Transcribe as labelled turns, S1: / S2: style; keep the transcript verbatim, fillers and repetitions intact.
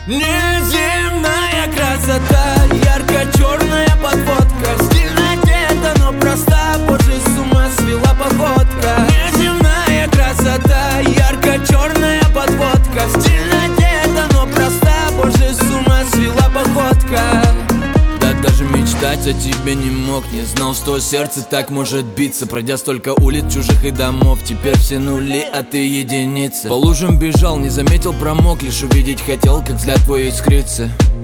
S1: Неземная красота, ярко-черная подводка, стильно одета, но проста, боже, с ума свела походка. Неземная красота, ярко-черная подводка, стильно одета, но проста, боже, с ума свела походка. Да даже мечтать о тебе не мог, не знал, что сердце так может биться. Пройдя столько улиц, чужих и домов, теперь все нули, а ты единица. По лужам бежал, не заметил, промок, лишь увидеть хотел, как взгляд твой искрится.